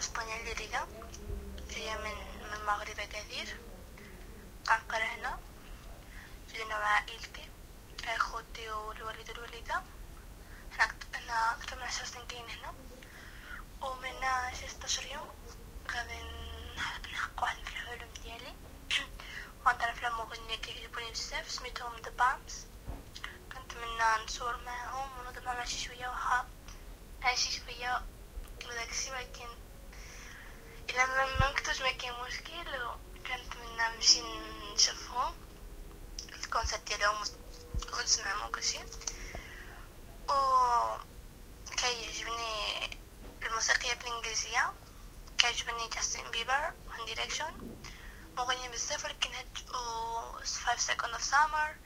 اسبانيا الليرية. هي من المغرب كثير، قنقرة هنا. جينا مع عائلتي، خوتي والوالد والوالدة. هنا أكثر من 10 سنين كاين هنا، ومن 16 يوم غادي نحقق واحد في الحلم ديالي. وغنعرف على مغنية كيعجبوني بزاف سميتهم The Bumps. كنتمنى نصور معاهم ونضرب معاهم شي شوية، واخا شي شوية وداكشي، ولكن الا ما كنتوش ما كاين مشكل. كنتمنى نمشي نشوفهم الكونسرت ديالهم ونسمعهم وكلشي. و كيعجبني الموسيقى بالانجليزيه، كيعجبني جاستن بيبر وان دايركشن، مغني بزاف. ولكن هاد 5 seconds of summer